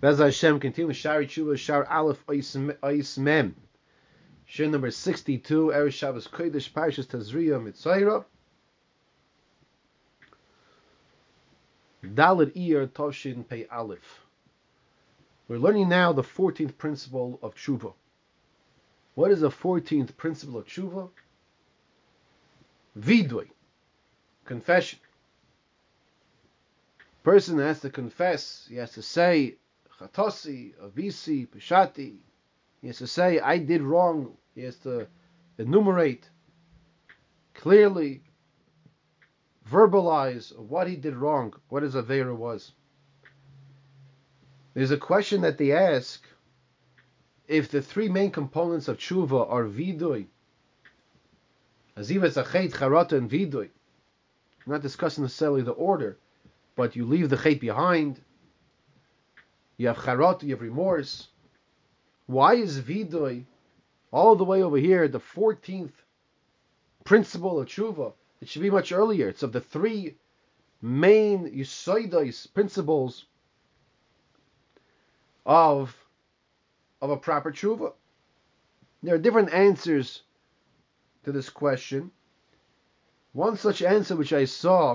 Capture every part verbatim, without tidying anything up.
Bez Hashem, continue Shari Tshuva, Shar Aleph, Ois Mem. Shir number sixty-two, Erev Shabbos Kodesh, Parshas Tazria, Mitzayra. Dalet Iyar Toshin Pei Aleph. We're learning now the fourteenth principle of Tshuva. What is the fourteenth principle of Tshuva? Vidui, confession. Person has to confess, he has to say, Chatosi, Avisi, Peshati. He has to say, I did wrong. He has to enumerate clearly, verbalize what he did wrong, what his Aveira was. There's a question that they ask, if the three main components of Tshuva are Vidui, Azivas Achet, Charata, and Vidui. I'm not discussing necessarily the order, but you leave the Chet behind, you have Charata, you have remorse. Why is Vidui all the way over here, the fourteenth principle of Tshuva? It should be much earlier. It's of the three main Yisoidais principles of, of a proper Tshuva. There are different answers to this question. One such answer which I saw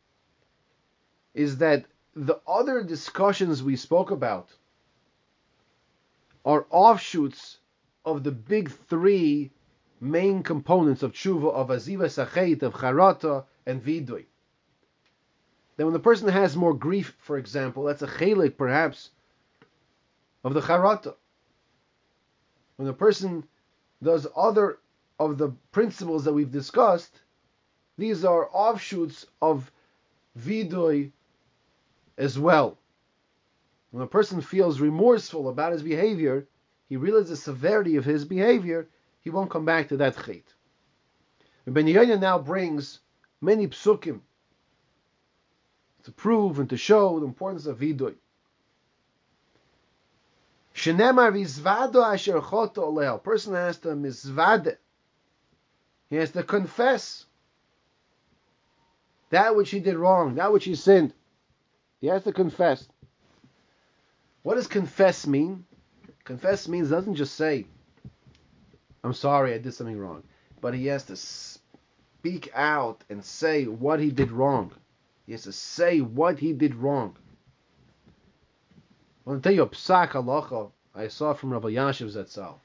is that the other discussions we spoke about are offshoots of the big three main components of Tshuva, of Aziva Sachet, of Charata, and Vidui. Then when the person has more grief, for example, that's a chelik perhaps of the Charata. When the person does other of the principles that we've discussed, these are offshoots of Vidui as well. When a person feels remorseful about his behavior, he realizes the severity of his behavior, he won't come back to that chait. Ben Yoina now brings many psukim to prove and to show the importance of Vidui. Shenemar vizvado asher choto oleh. A person has to mizvade. He has to confess that which he did wrong, that which he sinned. He has to confess. What does confess mean? Confess means doesn't just say, I'm sorry, I did something wrong. But he has to speak out and say what he did wrong. He has to say what he did wrong. I want to tell you a psak halacha I saw from Rabbi Yashiv Zatzal.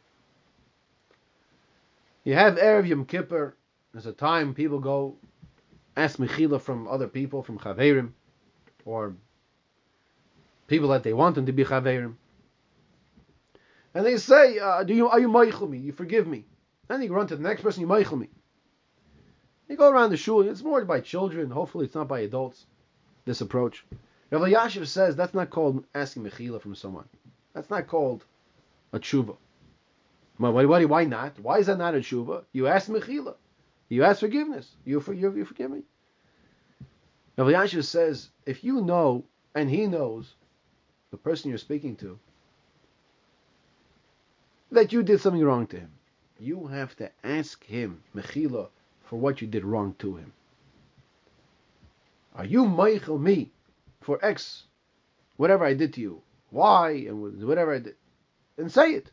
You have Erev Yom Kippur. There's a time people go ask mechila from other people, from chaverim, or people that they want them to be chaverim. And they say, uh, "Do you are you meichel me? You forgive me?" Then you run to the next person, "You meichel me." You go around the shul. It's more by children. Hopefully, it's not by adults. This approach. Rav Yashiv says that's not called asking mechila from someone. That's not called a tshuva. Why, why, why not? Why is that not a tshuva? You ask mechila. You ask forgiveness. You, for, you, you forgive me. Rav Yashiv says, if you know, and he knows, the person you're speaking to, that you did something wrong to him, you have to ask him mechila for what you did wrong to him. Are you meichel me for X, whatever I did to you, Y, and whatever I did, and say it.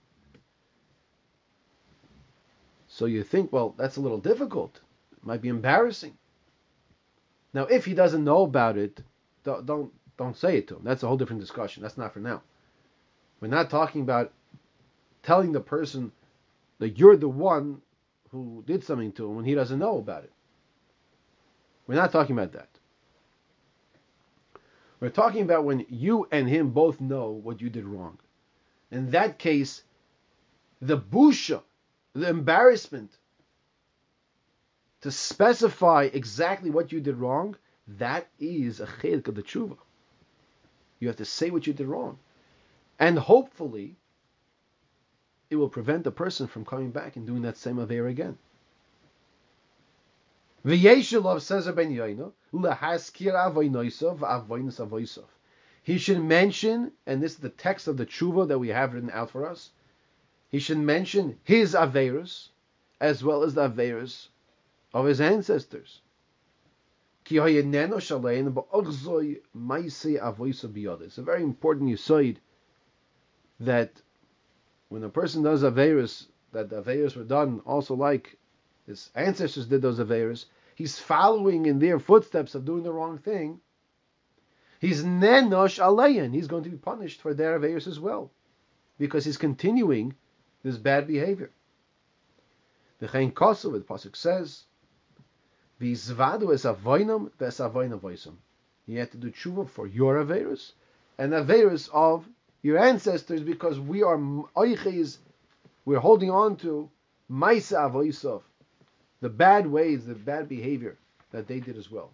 So you think, well, that's a little difficult. It might be embarrassing. Now, if he doesn't know about it, don't don't, don't say it to him. That's a whole different discussion. That's not for now. We're not talking about telling the person that you're the one who did something to him when he doesn't know about it. We're not talking about that. We're talking about when you and him both know what you did wrong. In that case, the busha, the embarrassment, to specify exactly what you did wrong, that is a chelik of the tshuva. You have to say what you did wrong. And hopefully, it will prevent the person from coming back and doing that same aveir again. V'yeshelov, says Ben Yoina, lehaskir avoynosav v'avoynos avoysav. He should mention, and this is the text of the tshuva that we have written out for us, he should mention his aveirus as well as the aveirus of his ancestors. It's a very important yisoid that when a person does Averis, that the Averis were done also like his ancestors did those Averis, he's following in their footsteps of doing the wrong thing. He's nenosh alein. He's going to be punished for their Averis as well, because he's continuing this bad behavior. The Chain Kosu, the pasuk says, "V'izvadu es avoinam ves avoinam voisam." You have to do tshuva for your Averis and Averis of your ancestors, because we are oiches, we're holding on to Maisa Avoisov, the bad ways, the bad behavior that they did as well.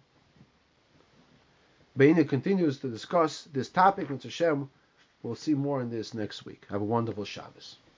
Beina continues to discuss this topic, and Hashem, we'll see more on this next week. Have a wonderful Shabbos.